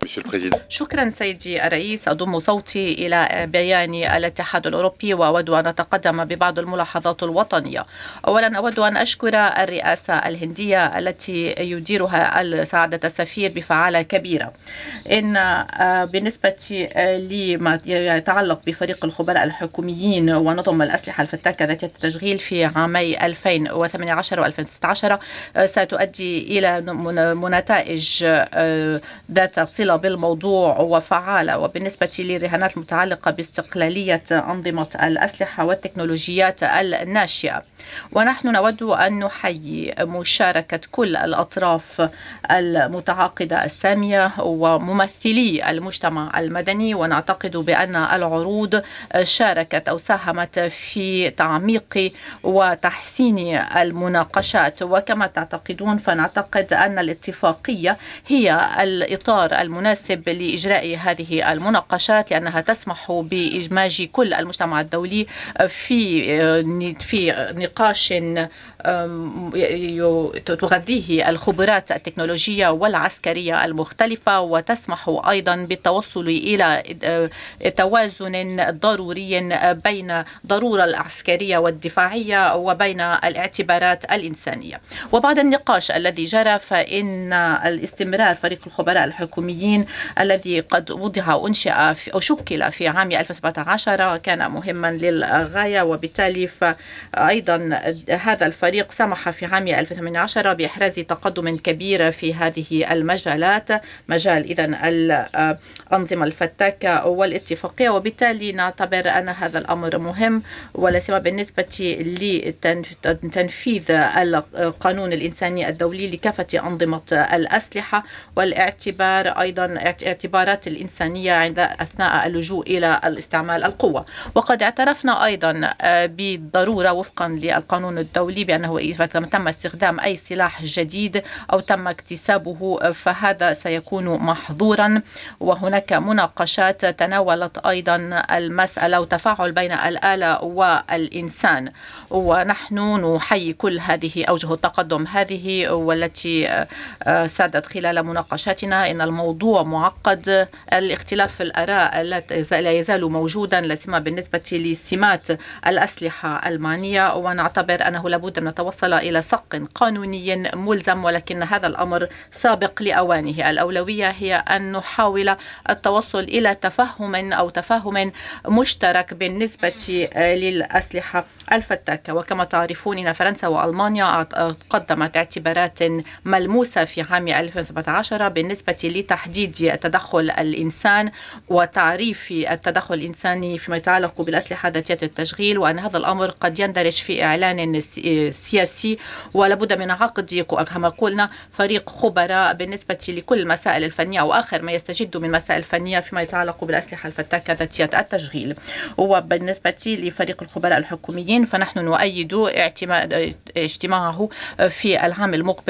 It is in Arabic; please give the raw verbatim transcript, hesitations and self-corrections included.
Monsieur le Président. شكرا سيدي الرئيس. أضم صوتي إلى بيان الاتحاد الأوروبي وأود أن أتقدم ببعض الملاحظات الوطنية. أولا أود أن أشكر الرئاسة الهندية التي يديرها سعادة السفير بفعالة كبيرة. إن بالنسبة لما يتعلق بفريق الخبراء الحكوميين ونظم الأسلحة الفتاكة ذات التشغيل في عامي ألفين وثمانية عشر وألفين وستة عشر ستؤدي إلى نتائج ذات صلة بالموضوع وفعالة. وبالنسبة للرهانات المتعلقة باستقلالية أنظمة الأسلحة والتكنولوجيات الناشئة، ونحن نود أن نحيي مشاركة كل الأطراف المتعاقدة السامية وممثلي المجتمع المدني، ونعتقد بأن العروض شاركت أو ساهمت في تعميق وتحسين المناقشات. وكما تعتقدون فنعتقد أن الاتفاقية هي الإطار المناسب لإجراء هذه المناقشات، لأنها تسمح بإدماج كل المجتمع الدولي في في نقاش تغذيه الخبرات التكنولوجية والعسكرية المختلفة، وتسمح أيضا بالتوصل إلى توازن ضروري بين ضرورة العسكرية والدفاعية وبين الاعتبارات الإنسانية. وبعد النقاش الذي جرى فإن الاستمرار فريق الخبراء الحكوميين الذي قد وضع وأنشئ أو شكل في عام ألفين وسبعة عشر كان مهما للغاية، وبالتالي فأيضا هذا الفريق سمح في عام ألفين وثمانية عشر بإحراز تقدم كبير في هذه المجالات، مجال إذن الأنظمة الفتاكة والاتفاقية. وبالتالي نعتبر أن هذا الأمر مهم، ولا سيما بالنسبة لتنفيذ القانون الإنساني الدولي لكافة أنظمة الأسلحة، والاعتبار أيضا اعتبارات الإنسانية عند أثناء اللجوء إلى الاستعمال القوة. وقد اعترفنا أيضا بالضرورة وفقا للقانون الدولي بأنه إذا تم استخدام أي سلاح جديد أو تم اكتسابه فهذا سيكون محظورا. وهناك مناقشات تناولت أيضا المسألة وتفاعل بين الآلة والإنسان، ونحن نحيي كل هذه أوجه التقدم هذه والتي سادت خلال مناقشاتنا. إن الموضوع معقد، الاختلاف في الآراء لا يزال موجودا، لا سيما بالنسبة لسمات الأسلحة المعنية، ونعتبر أنه لابد أن نتوصل إلى سق قانوني ملزم، ولكن هذا الأمر سابق لأوانه. الأولوية هي أن نحاول التوصل إلى تفهم أو تفاهم مشترك بالنسبة للأسلحة الفتاكة. وكما تعرفون أن فرنسا وألمانيا قدمت اعتبارات ملموسة في عام ألفين وسبعة عشر بالنسبة لتحديد التدخل الإنسان وتعريف التدخل الإنساني فيما يتعلق بالأسلحة ذاتية التشغيل، وأن هذا الأمر قد يندرج في إعلان سياسي، ولابد من عقد كما قلنا فريق خبراء بالنسبة لكل المسائل الفنية أو آخر ما يستجد من مسائل فنية فيما يتعلق بالأسلحة الفتاكة ذاتية التشغيل. وبالنسبة لفريق الخبراء الحكوميين فنحن نؤيد اجتماعه في العام المقبل